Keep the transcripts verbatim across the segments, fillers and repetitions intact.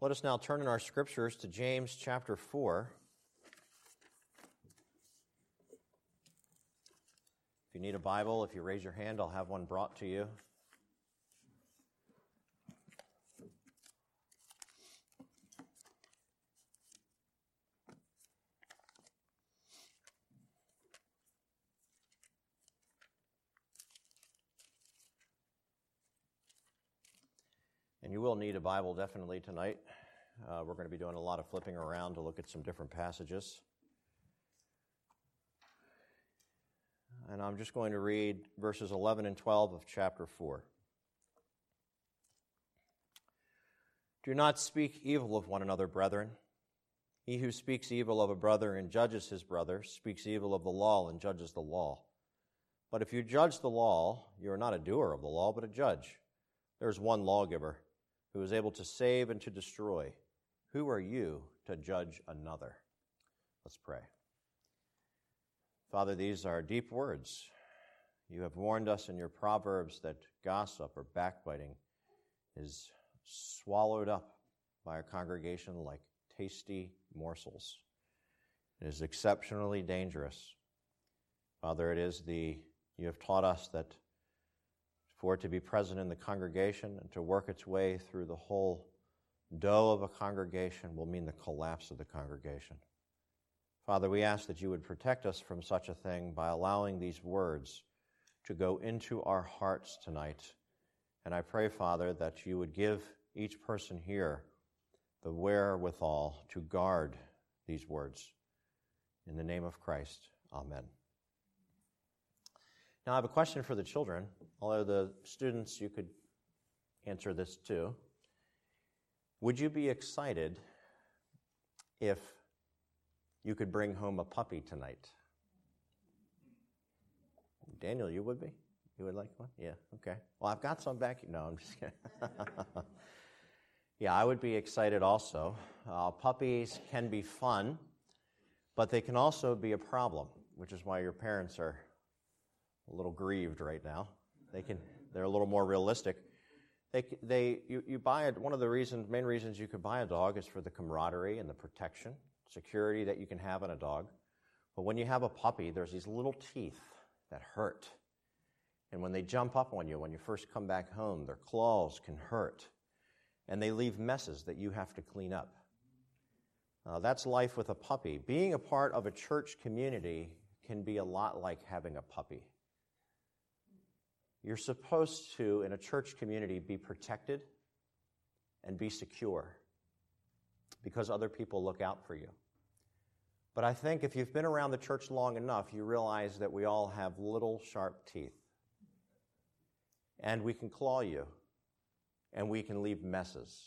Let us now turn in our scriptures to James chapter four. If you need a Bible, if you raise your hand, I'll have one brought to you. And you will need a Bible definitely tonight. Uh, we're going to be doing a lot of flipping around to look at some different passages. And I'm just going to read verses eleven and twelve of chapter four. Do not speak evil of one another, brethren. He who speaks evil of a brother and judges his brother speaks evil of the law and judges the law. But if you judge the law, you are not a doer of the law, but a judge. There is one lawgiver who is able to save and to destroy. Who are you to judge another? Let's pray. Father, these are deep words. You have warned us in your Proverbs that gossip or backbiting is swallowed up by a congregation like tasty morsels. It is exceptionally dangerous. Father, it is the, you have taught us that for it to be present in the congregation and to work its way through the whole dough of a congregation will mean the collapse of the congregation. Father, we ask that you would protect us from such a thing by allowing these words to go into our hearts tonight. And I pray, Father, that you would give each person here the wherewithal to guard these words. In the name of Christ, amen. Now, I have a question for the children, although the students, you could answer this too. Would you be excited if you could bring home a puppy tonight? Daniel, you would be? You would like one? Yeah, okay. Well, I've got some back here. No, I'm just kidding. Yeah, I would be excited also. Uh, puppies can be fun, but they can also be a problem, which is why your parents are a little grieved right now. They can, they're a little more realistic. They, they, you, you buy it. One of the reasons, main reasons you could buy a dog is for the camaraderie and the protection, security that you can have in a dog. But when you have a puppy, there's these little teeth that hurt. And when they jump up on you, when you first come back home, their claws can hurt. And they leave messes that you have to clean up. Uh, that's life with a puppy. Being a part of a church community can be a lot like having a puppy. You're supposed to, in a church community, be protected and be secure because other people look out for you. But I think if you've been around the church long enough, you realize that we all have little sharp teeth. And we can claw you, and we can leave messes.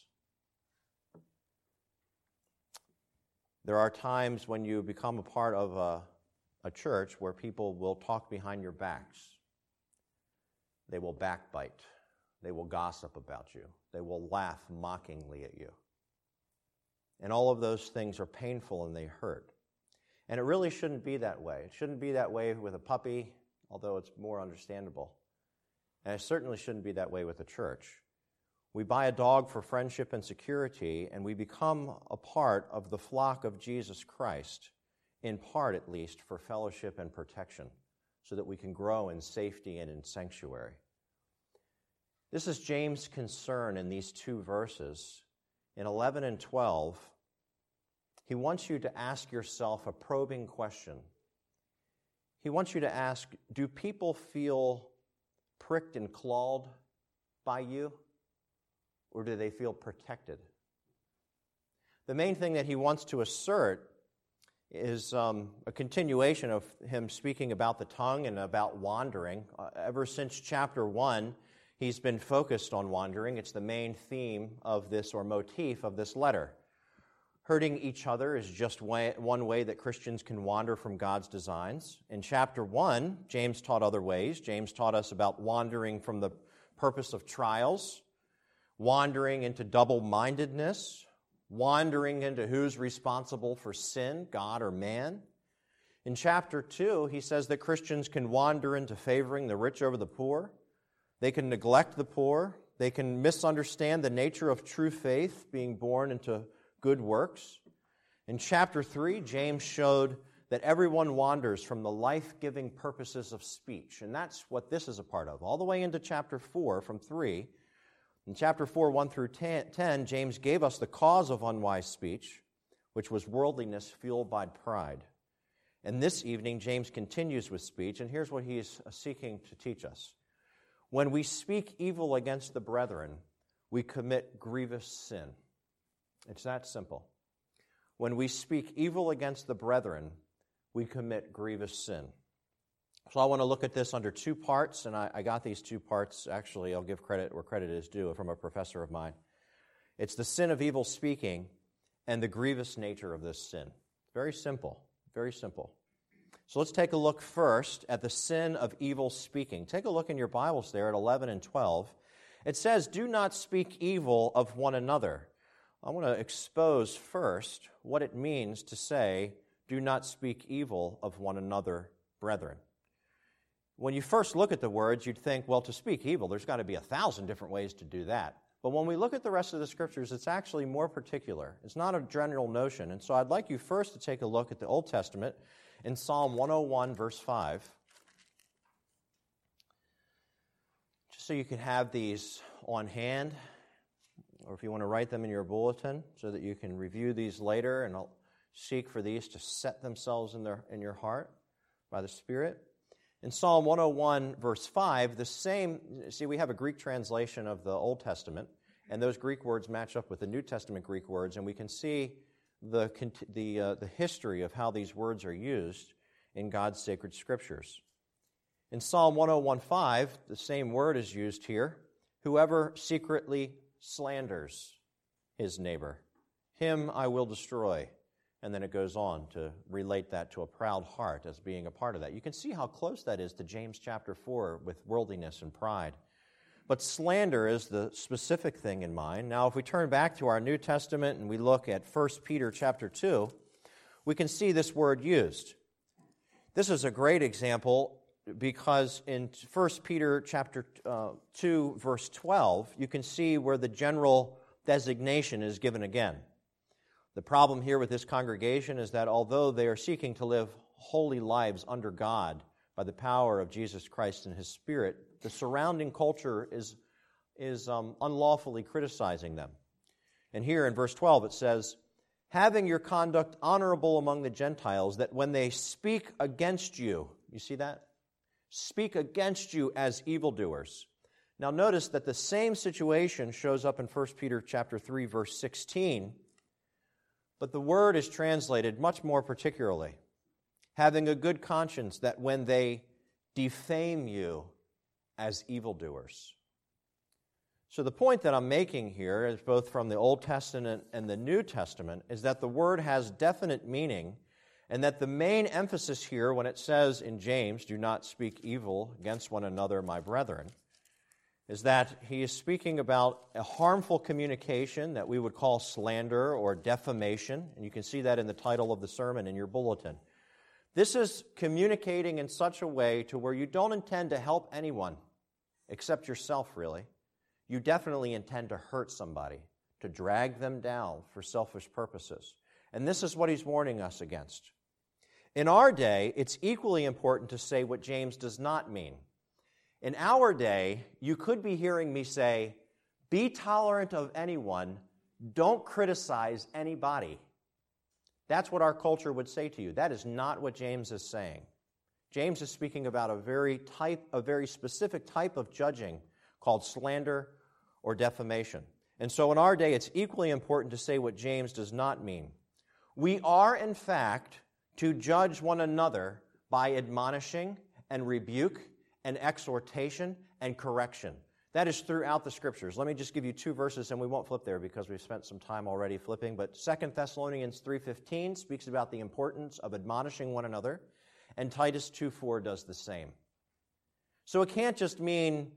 There are times when you become a part of a, a church where people will talk behind your backs. They will backbite. They will gossip about you. They will laugh mockingly at you. And all of those things are painful and they hurt. And it really shouldn't be that way. It shouldn't be that way with a puppy, although it's more understandable. And it certainly shouldn't be that way with a church. We buy a dog for friendship and security, and we become a part of the flock of Jesus Christ, in part at least for fellowship and protection, so that we can grow in safety and in sanctuary. This is James' concern in these two verses. In eleven and twelve, he wants you to ask yourself a probing question. He wants you to ask, do people feel pricked and clawed by you, or do they feel protected? The main thing that he wants to assert is um, a continuation of him speaking about the tongue and about wandering. Uh, ever since chapter one, he's been focused on wandering. It's the main theme of this, or motif of this letter. Hurting each other is just way, one way that Christians can wander from God's designs. In chapter one, James taught other ways. James taught us about wandering from the purpose of trials, wandering into double-mindedness, wandering into who's responsible for sin, God or man. In chapter two, he says that Christians can wander into favoring the rich over the poor. They can neglect the poor. They can misunderstand the nature of true faith being born into good works. In chapter three, James showed that everyone wanders from the life-giving purposes of speech, and that's what this is a part of. All the way into chapter four, from three, in chapter four, one through ten, James gave us the cause of unwise speech, which was worldliness fueled by pride. And this evening, James continues with speech, and here's what he is seeking to teach us. When we speak evil against the brethren, we commit grievous sin. It's that simple. When we speak evil against the brethren, we commit grievous sin. So I want to look at this under two parts, and I, I got these two parts. Actually, I'll give credit where credit is due from a professor of mine. It's the sin of evil speaking and the grievous nature of this sin. Very simple, very simple. So let's take a look first at the sin of evil speaking. Take a look in your Bibles there at eleven and twelve. It says, "Do not speak evil of one another." I want to expose first what it means to say, "Do not speak evil of one another, brethren." When you first look at the words, you'd think, well, to speak evil, there's got to be a thousand different ways to do that. But when we look at the rest of the Scriptures, it's actually more particular. It's not a general notion. And so I'd like you first to take a look at the Old Testament in Psalm one oh one, verse five. Just so you can have these on hand, or if you want to write them in your bulletin so that you can review these later, and I'll seek for these to set themselves in, their, in your heart by the Spirit. In Psalm one oh one, verse five, the same, see, we have a Greek translation of the Old Testament, and those Greek words match up with the New Testament Greek words, and we can see the, the, uh, the history of how these words are used in God's sacred Scriptures. In Psalm one oh one, five, the same word is used here. Whoever secretly slanders his neighbor, him I will destroy. And then it goes on to relate that to a proud heart as being a part of that. You can see how close that is to James chapter four with worldliness and pride. But slander is the specific thing in mind. Now, if we turn back to our New Testament and we look at First Peter chapter two, we can see this word used. This is a great example because in First Peter chapter uh, two, verse twelve, you can see where the general designation is given again. The problem here with this congregation is that although they are seeking to live holy lives under God by the power of Jesus Christ and His Spirit, the surrounding culture is, is um, unlawfully criticizing them. And here in verse twelve it says, "Having your conduct honorable among the Gentiles, that when they speak against you," you see that? "Speak against you as evildoers." Now notice that the same situation shows up in First Peter chapter three, verse sixteen, but the word is translated much more particularly. "Having a good conscience, that when they defame you as evildoers." So the point that I'm making here, is both from the Old Testament and the New Testament, is that the word has definite meaning, and that the main emphasis here, when it says in James, "Do not speak evil against one another, my brethren," is that he is speaking about a harmful communication that we would call slander or defamation, and you can see that in the title of the sermon in your bulletin. This is communicating in such a way to where you don't intend to help anyone, except yourself, really. You definitely intend to hurt somebody, to drag them down for selfish purposes. And this is what he's warning us against. In our day, it's equally important to say what James does not mean. In our day, you could be hearing me say, "Be tolerant of anyone, don't criticize anybody." That's what our culture would say to you. That is not what James is saying. James is speaking about a very type, a very specific type of judging called slander or defamation. And so in our day, it's equally important to say what James does not mean. We are, in fact, to judge one another by admonishing and rebuke and exhortation and correction. That is throughout the Scriptures. Let me just give you two verses, and we won't flip there because we've spent some time already flipping. But Second Thessalonians three fifteen speaks about the importance of admonishing one another, and Titus two four does the same. So it can't just mean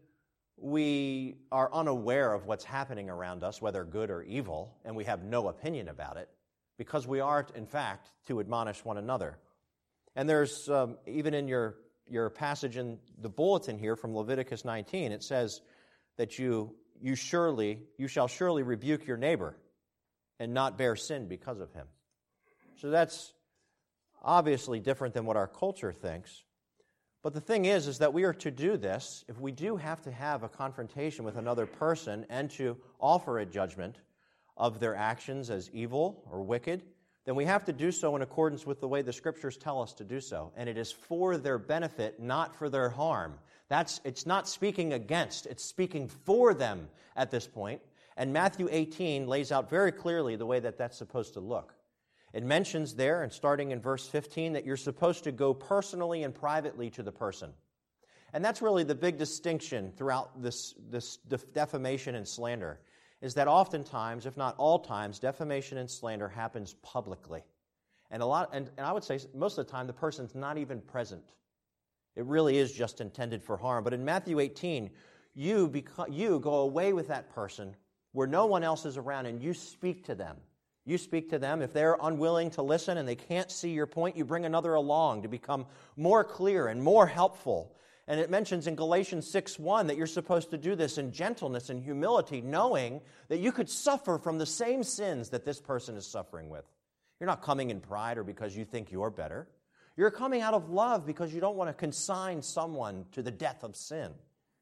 we are unaware of what's happening around us, whether good or evil, and we have no opinion about it, because we are, in fact, to admonish one another. And there's, um, even in your, your passage in the bulletin here from Leviticus nineteen, it says that you, you surely, you shall surely rebuke your neighbor and not bear sin because of him. So that's obviously different than what our culture thinks. But the thing is, is that we are to do this, if we do have to have a confrontation with another person and to offer a judgment of their actions as evil or wicked, then we have to do so in accordance with the way the Scriptures tell us to do so. And it is for their benefit, not for their harm. That's, it's not speaking against, it's speaking for them at this point. And Matthew eighteen lays out very clearly the way that that's supposed to look. It mentions there, and starting in verse fifteen, that you're supposed to go personally and privately to the person. And that's really the big distinction throughout this, this def- defamation and slander, is that oftentimes, if not all times, defamation and slander happens publicly. And a lot, and, and I would say most of the time, the person's not even present. It really is just intended for harm. But in Matthew eighteen, you, beco- you go away with that person where no one else is around, and you speak to them. You speak to them. If they're unwilling to listen and they can't see your point, you bring another along to become more clear and more helpful. And it mentions in Galatians six one that you're supposed to do this in gentleness and humility, knowing that you could suffer from the same sins that this person is suffering with. You're not coming in pride or because you think you're better. You're coming out of love because you don't want to consign someone to the death of sin.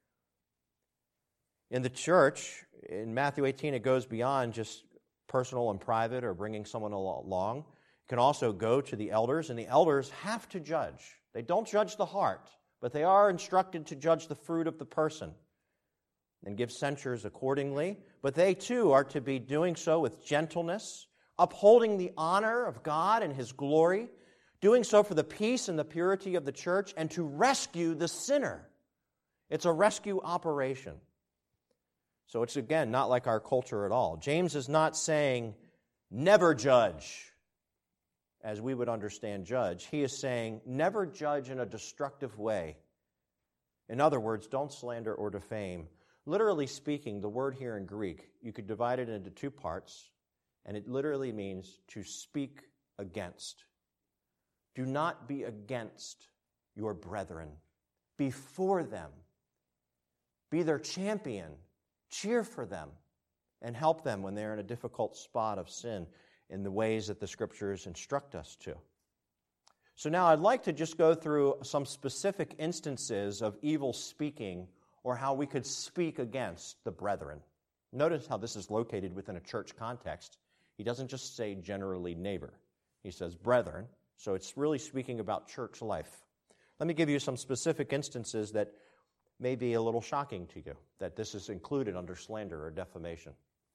In the church, in Matthew eighteen, it goes beyond just personal and private or bringing someone along. It can also go to the elders, and the elders have to judge. They don't judge the heart, but they are instructed to judge the fruit of the person and give censures accordingly. But they too are to be doing so with gentleness, upholding the honor of God and His glory, doing so for the peace and the purity of the church, and to rescue the sinner. It's a rescue operation. So it's, again, not like our culture at all. James is not saying, never judge, as we would understand judge. He is saying, never judge in a destructive way. In other words, don't slander or defame. Literally speaking, the word here in Greek, you could divide it into two parts, and it literally means to speak against. Do not be against your brethren. Be for them. Be their champion. Cheer for them and help them when they're in a difficult spot of sin in the ways that the Scriptures instruct us to. So now I'd like to just go through some specific instances of evil speaking or how we could speak against the brethren. Notice how this is located within a church context. He doesn't just say generally neighbor. He says brethren, so it's really speaking about church life. Let me give you some specific instances that may be a little shocking to you, that this is included under slander or defamation.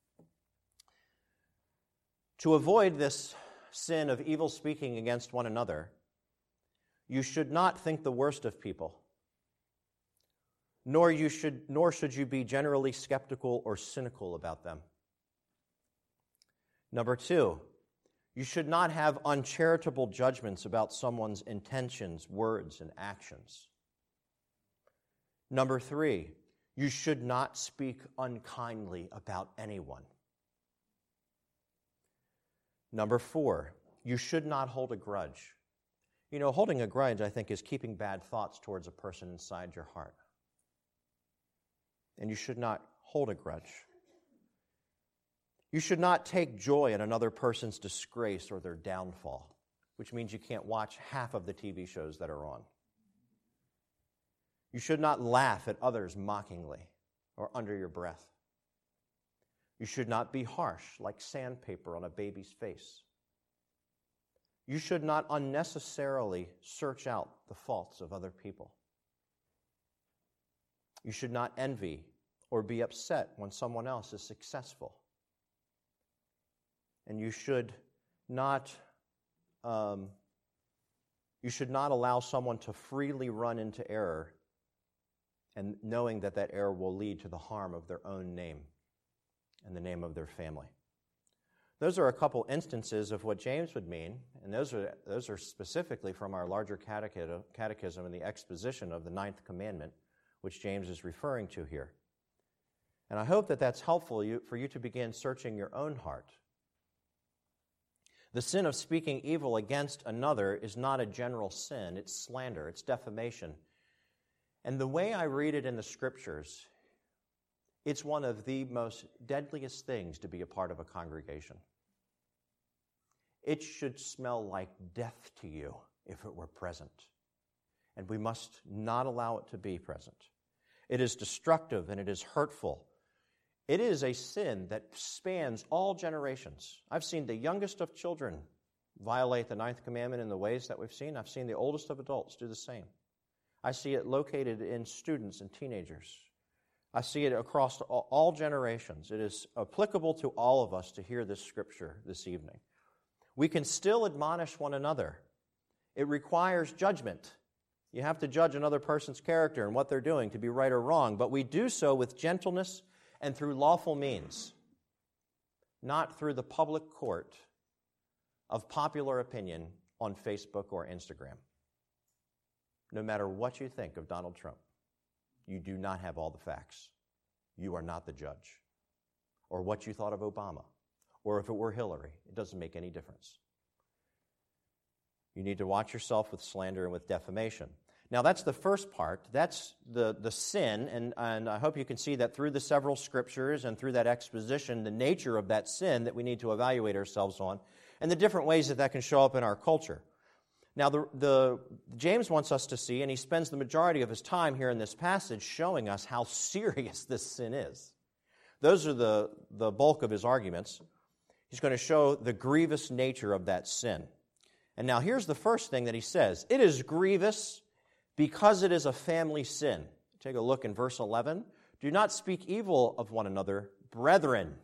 To avoid this sin of evil speaking against one another, you should not think the worst of people, nor you should, nor should you be generally skeptical or cynical about them. Number two, you should not have uncharitable judgments about someone's intentions, words, and actions. Number three, you should not speak unkindly about anyone. Number four, you should not hold a grudge. You know, holding a grudge, I think, is keeping bad thoughts towards a person inside your heart. And you should not hold a grudge. You should not take joy in another person's disgrace or their downfall, which means you can't watch half of the T V shows that are on. You should not laugh at others mockingly or under your breath. You should not be harsh like sandpaper on a baby's face. You should not unnecessarily search out the faults of other people. You should not envy or be upset when someone else is successful. And you should not, um, you should not allow someone to freely run into error, and knowing that that error will lead to the harm of their own name and the name of their family. Those are a couple instances of what James would mean, and those are those are specifically from our larger catechism and the exposition of the ninth commandment, which James is referring to here. And I hope that that's helpful for you to begin searching your own heart. The sin of speaking evil against another is not a general sin. It's slander. It's defamation. And the way I read it in the Scriptures It's one of the most deadliest things to be a part of a congregation. It should smell like death to you if it were present. And we must not allow it to be present. It is destructive and it is hurtful. It is a sin that spans all generations. I've seen the youngest of children violate the ninth commandment in the ways that we've seen. I've seen the oldest of adults do the same. I see it located in students and teenagers. I see it across all generations. It is applicable to all of us to hear this scripture this evening. We can still admonish one another. It requires judgment. You have to judge another person's character and what they're doing to be right or wrong, but we do so with gentleness and through lawful means, not through the public court of popular opinion on Facebook or Instagram. No matter what you think of Donald Trump, you do not have all the facts. You are not the judge. Or what you thought of Obama. Or if it were Hillary. It doesn't make any difference. You need to watch yourself with slander and with defamation. Now, that's the first part. That's the, the sin, and, and I hope you can see that through the several scriptures and through that exposition, the nature of that sin that we need to evaluate ourselves on, and the different ways that that can show up in our culture. Now, the, the James wants us to see, and he spends the majority of his time here in this passage showing us how serious this sin is. Those are the, the bulk of his arguments. He's going to show the grievous nature of that sin. And now here's the first thing that he says. It is grievous because it is a family sin. Take a look in verse eleven. Do not speak evil of one another, brethren.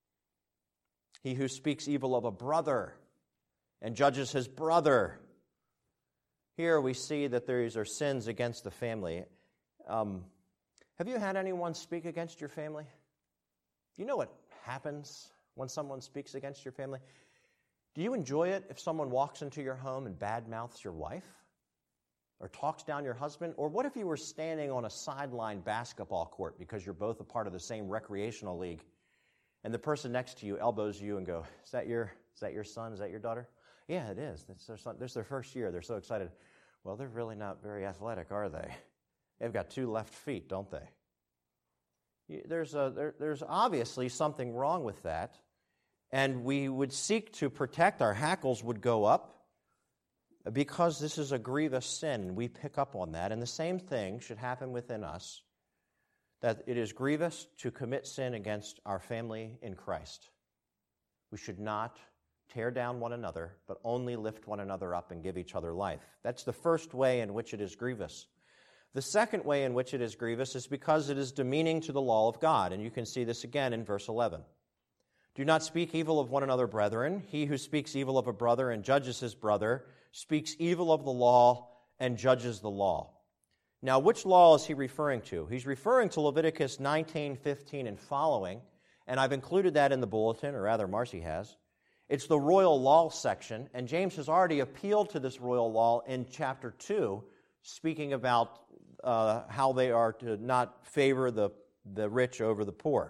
He who speaks evil of a brother and judges his brother. Here we see that these are sins against the family. Um, have you had anyone speak against your family? Do you know what happens when someone speaks against your family? Do you enjoy it if someone walks into your home and badmouths your wife? Or talks down your husband? Or what if you were standing on a sideline basketball court because you're both a part of the same recreational league, and the person next to you elbows you and go, is that your, is that your son? Is that your daughter? Yeah, it is. It's their son. This is their first year. They're so excited. Well, they're really not very athletic, are they? They've got two left feet, don't they? There's, a, there, there's obviously something wrong with that, and we would seek to protect. Our hackles would go up because this is a grievous sin. We pick up on that, and the same thing should happen within us, that it is grievous to commit sin against our family in Christ. We should not tear down one another, but only lift one another up and give each other life. That's the first way in which it is grievous. The second way in which it is grievous is because it is demeaning to the law of God, and you can see this again in verse eleven. Do not speak evil of one another, brethren. He who speaks evil of a brother and judges his brother speaks evil of the law and judges the law. Now, which law is he referring to? He's referring to Leviticus nineteen, fifteen, and following, and I've included that in the bulletin, or rather Marcy has. It's the royal law section, and James has already appealed to this royal law in chapter two, speaking about uh, how they are to not favor the, the rich over the poor.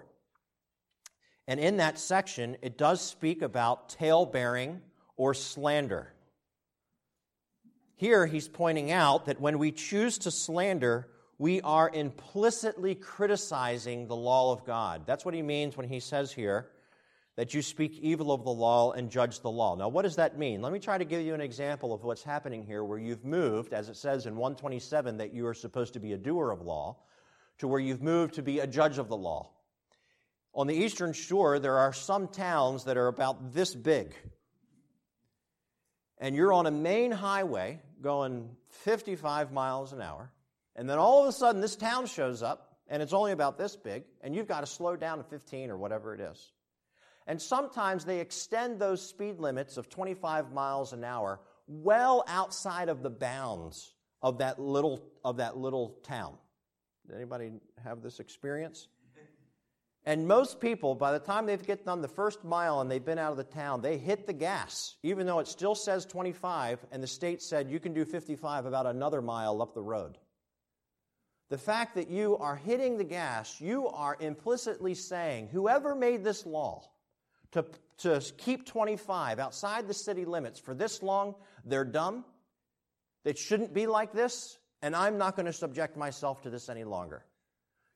And in that section, it does speak about tale-bearing or slander. Here, he's pointing out that when we choose to slander, we are implicitly criticizing the law of God. That's what he means when he says here that you speak evil of the law and judge the law. Now, what does that mean? Let me try to give you an example of what's happening here, where you've moved, as it says in one twenty-seven, that you are supposed to be a doer of law, to where you've moved to be a judge of the law. On the eastern shore, there are some towns that are about this big. And you're on a main highway going fifty-five miles an hour, and then all of a sudden this town shows up, and it's only about this big, and you've got to slow down to fifteen or whatever it is. And sometimes they extend those speed limits of twenty-five miles an hour well outside of the bounds of that little of that little town. Did anybody have this experience? And most people, by the time they've get done the first mile and they've been out of the town, they hit the gas, even though it still says twenty-five, and the state said you can do fifty-five about another mile up the road. The fact that you are hitting the gas, you are implicitly saying, whoever made this law to, to keep twenty-five outside the city limits for this long, they're dumb. It shouldn't be like this, and I'm not going to subject myself to this any longer.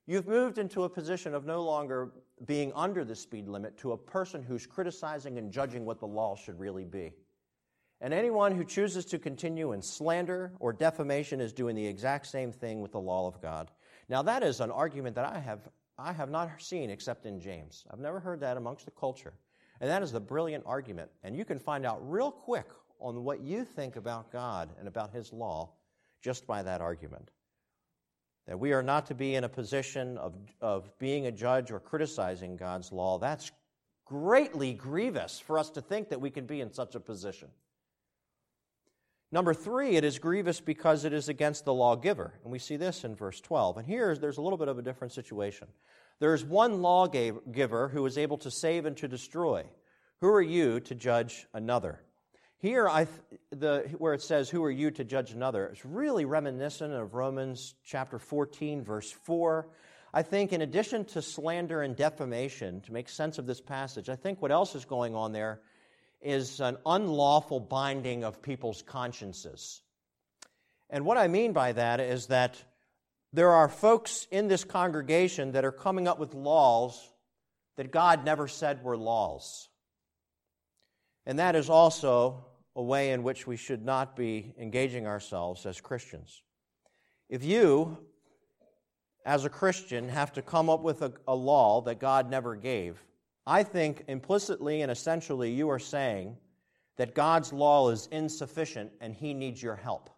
You've moved into a position of no longer being under the speed limit to a person who's criticizing and judging what the law should really be. And anyone who chooses to continue in slander or defamation is doing the exact same thing with the law of God. Now, that is an argument that I have I have not seen except in James. I've never heard that amongst the culture. And that is a brilliant argument. And you can find out real quick on what you think about God and about His law just by that argument. That we are not to be in a position of, of being a judge or criticizing God's law. That's greatly grievous for us to think that we can be in such a position. Number three, it is grievous because it is against the lawgiver. And we see this in verse twelve. And here, there's a little bit of a different situation. There is one lawgiver who is able to save and to destroy. Who are you to judge another? Here, I, the, where it says, who are you to judge another, it's really reminiscent of Romans chapter fourteen, verse four. I think in addition to slander and defamation, to make sense of this passage, I think what else is going on there is an unlawful binding of people's consciences. And what I mean by that is that there are folks in this congregation that are coming up with laws that God never said were laws. And that is also a way in which we should not be engaging ourselves as Christians. If you, as a Christian, have to come up with a, a law that God never gave, I think implicitly and essentially you are saying that God's law is insufficient and He needs your help.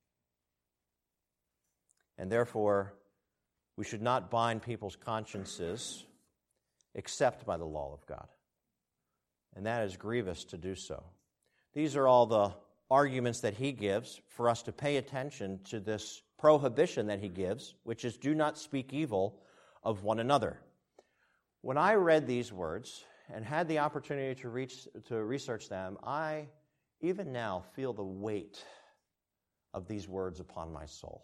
And therefore, we should not bind people's consciences except by the law of God. And that is grievous to do so. These are all the arguments that he gives for us to pay attention to this prohibition that he gives, which is do not speak evil of one another. When I read these words and had the opportunity to reach, to research them, I even now feel the weight of these words upon my soul.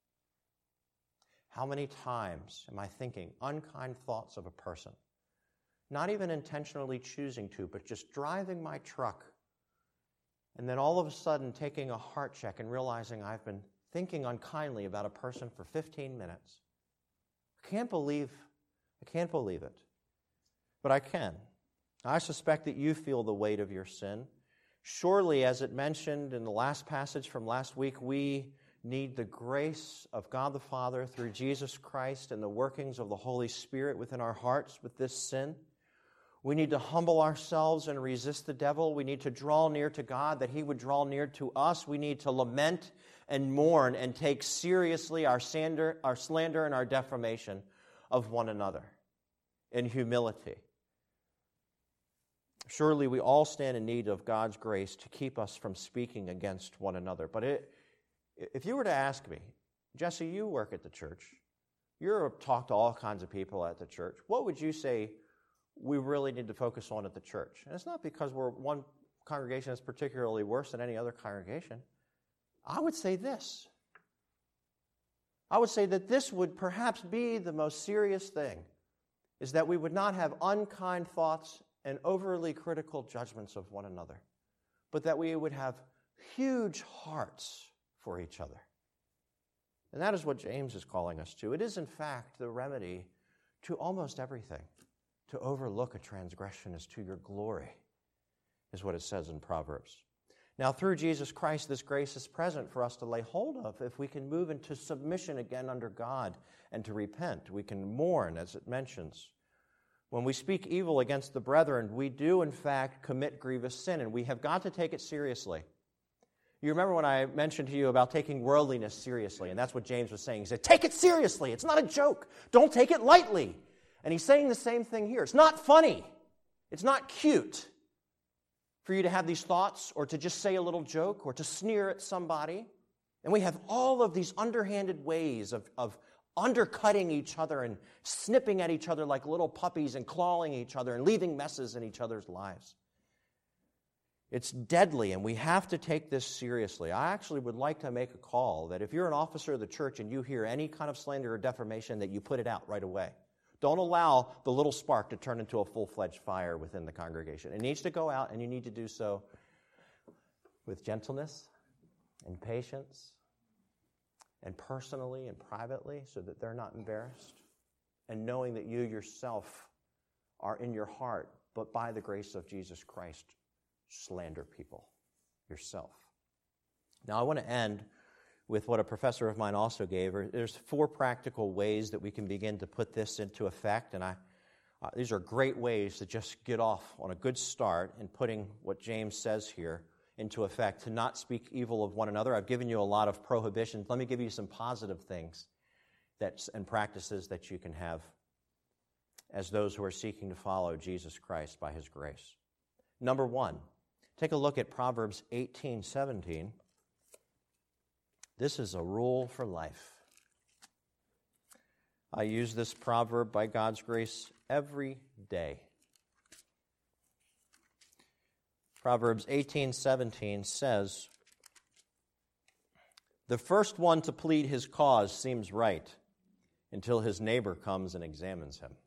How many times am I thinking unkind thoughts of a person, not even intentionally choosing to, but just driving my truck, and then all of a sudden taking a heart check and realizing I've been thinking unkindly about a person for fifteen minutes. I can't believe, I can't believe it. But I can. I suspect that you feel the weight of your sin. Surely, as it mentioned in the last passage from last week, we need the grace of God the Father through Jesus Christ and the workings of the Holy Spirit within our hearts with this sin. We need to humble ourselves and resist the devil. We need to draw near to God that He would draw near to us. We need to lament and mourn and take seriously our slander, our slander and our defamation of one another in humility. Surely we all stand in need of God's grace to keep us from speaking against one another. But it, if you were to ask me, Jesse, you work at the church. You're talk to all kinds of people at the church. What would you say we really need to focus on at the church? And it's not because we're one congregation that's particularly worse than any other congregation. I would say this. I would say that this would perhaps be the most serious thing, is that we would not have unkind thoughts and overly critical judgments of one another, but that we would have huge hearts for each other. And that is what James is calling us to. It is, in fact, the remedy to almost everything. To overlook a transgression is to your glory, is what it says in Proverbs. Now, through Jesus Christ, this grace is present for us to lay hold of if we can move into submission again under God and to repent. We can mourn, as it mentions. When we speak evil against the brethren, we do, in fact, commit grievous sin, and we have got to take it seriously. You remember when I mentioned to you about taking worldliness seriously, and that's what James was saying. He said, take it seriously. It's not a joke. Don't take it lightly. And he's saying the same thing here. It's not funny. It's not cute for you to have these thoughts or to just say a little joke or to sneer at somebody. And we have all of these underhanded ways of, of undercutting each other and snipping at each other like little puppies and clawing each other and leaving messes in each other's lives. It's deadly, and we have to take this seriously. I actually would like to make a call that if you're an officer of the church and you hear any kind of slander or defamation, that you put it out right away. Don't allow the little spark to turn into a full-fledged fire within the congregation. It needs to go out, and you need to do so with gentleness and patience and personally and privately so that they're not embarrassed. and knowing that you yourself are in your heart, but by the grace of Jesus Christ, slander people yourself. Now, I want to end with what a professor of mine also gave. There's four practical ways that we can begin to put this into effect, and I, uh, these are great ways to just get off on a good start in putting what James says here into effect, to not speak evil of one another. I've given you a lot of prohibitions. Let me give you some positive things that, and practices that you can have as those who are seeking to follow Jesus Christ by his grace. Number one, take a look at Proverbs eighteen seventeen. This is a rule for life. I use this proverb by God's grace every day. Proverbs eighteen seventeen says, "The first one to plead his cause seems right until his neighbor comes and examines him."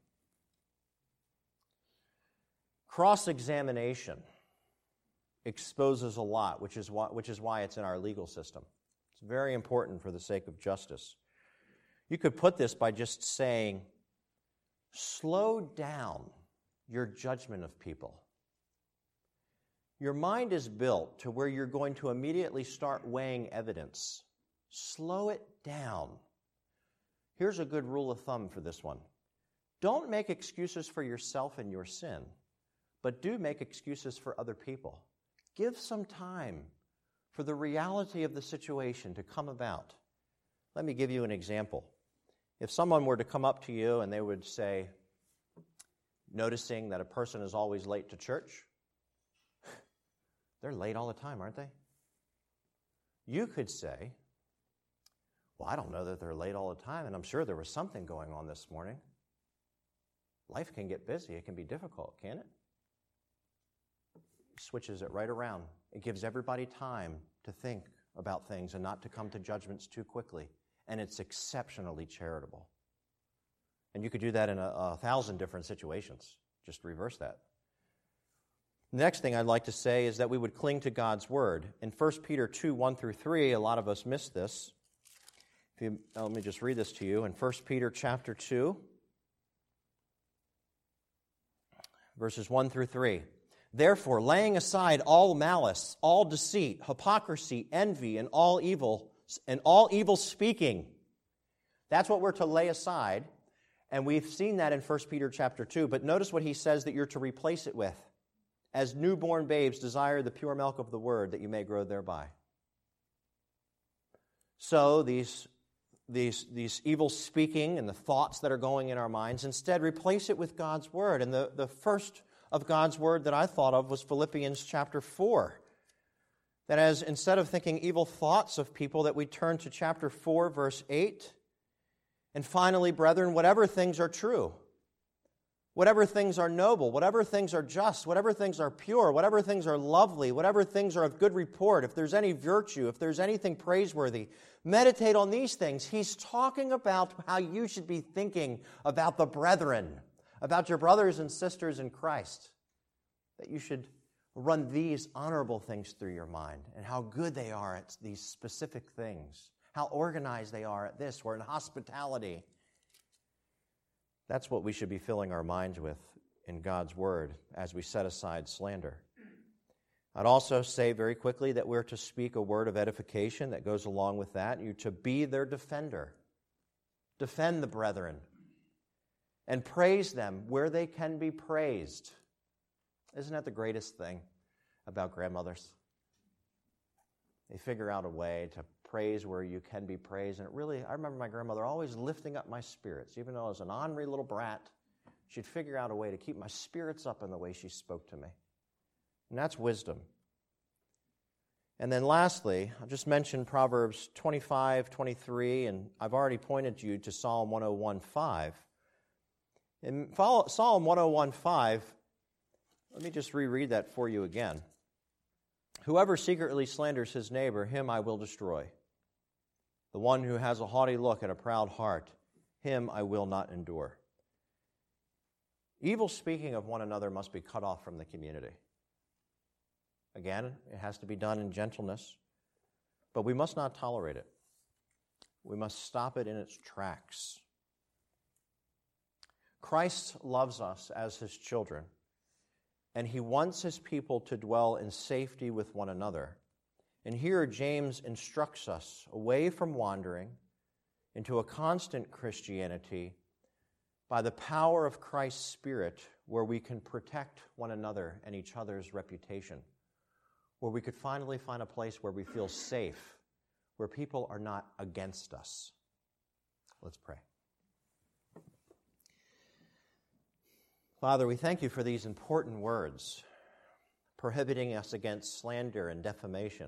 Cross-examination exposes a lot, which is why, which is why it's in our legal system. It's very important for the sake of justice. You could put this by just saying, slow down your judgment of people. Your mind is built to where you're going to immediately start weighing evidence. Slow it down. Here's a good rule of thumb for this one. Don't make excuses for yourself and your sin, but do make excuses for other people. Give some time for the reality of the situation to come about. Let me give you an example. If someone were to come up to you and they would say, noticing that a person is always late to church, they're late all the time, aren't they? You could say, well, I don't know that they're late all the time, and I'm sure there was something going on this morning. Life can get busy. It can be difficult, can't it? Switches it right around. It gives everybody time to think about things and not to come to judgments too quickly. And it's exceptionally charitable. And you could do that in a, a thousand different situations. Just reverse that. The next thing I'd like to say is that we would cling to God's Word. In First Peter two, one through three, a lot of us miss this. If you, let me just read this to you. In First Peter chapter two, verses one through three. Therefore, laying aside all malice, all deceit, hypocrisy, envy, and all evil, and all evil speaking. That's what we're to lay aside, and we've seen that in First Peter chapter two. But notice what he says that you're to replace it with. As newborn babes desire the pure milk of the word, that you may grow thereby. So these, these, these evil speaking and the thoughts that are going in our minds, instead replace it with God's word. And the, the first of God's word that I thought of was Philippians chapter four. That as instead of thinking evil thoughts of people, that we turn to chapter four, verse eight. And finally, brethren, whatever things are true, whatever things are noble, whatever things are just, whatever things are pure, whatever things are lovely, whatever things are of good report, if there's any virtue, if there's anything praiseworthy, meditate on these things. He's talking about how you should be thinking about the brethren, about your brothers and sisters in Christ, that you should run these honorable things through your mind and how good they are at these specific things, how organized they are at this or in hospitality. That's what we should be filling our minds with in God's Word as we set aside slander. I'd also say very quickly that we're to speak a word of edification that goes along with that. You're to be their defender. Defend the brethren and praise them where they can be praised. Isn't that the greatest thing about grandmothers? They figure out a way to praise where you can be praised. And it really, I remember my grandmother always lifting up my spirits. Even though I was an ornery little brat, she'd figure out a way to keep my spirits up in the way she spoke to me. And that's wisdom. And then lastly, I'll just mention Proverbs twenty-five, twenty-three, and I've already pointed you to Psalm one oh one, five. In Psalm one oh one, five, let me just reread that for you again. Whoever secretly slanders his neighbor, him I will destroy. The one who has a haughty look and a proud heart, him I will not endure. Evil speaking of one another must be cut off from the community. Again, it has to be done in gentleness, but we must not tolerate it. We must stop it in its tracks. Christ loves us as his children, and he wants his people to dwell in safety with one another. And here James instructs us away from wandering into a constant Christianity by the power of Christ's Spirit, where we can protect one another and each other's reputation, where we could finally find a place where we feel safe, where people are not against us. Let's pray. Father, we thank you for these important words, prohibiting us against slander and defamation.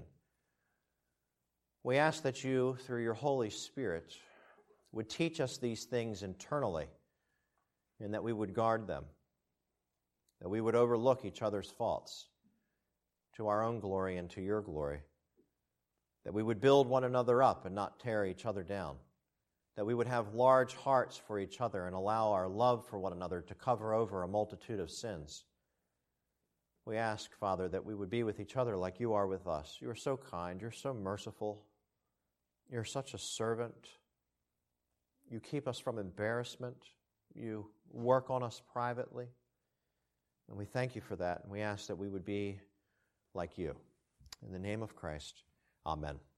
We ask that you, through your Holy Spirit, would teach us these things internally, and that we would guard them, that we would overlook each other's faults to our own glory and to your glory, that we would build one another up and not tear each other down, that we would have large hearts for each other and allow our love for one another to cover over a multitude of sins. We ask, Father, that we would be with each other like you are with us. You are so kind. You're so merciful. You're such a servant. You keep us from embarrassment. You work on us privately. And we thank you for that. And we ask that we would be like you. In the name of Christ, amen.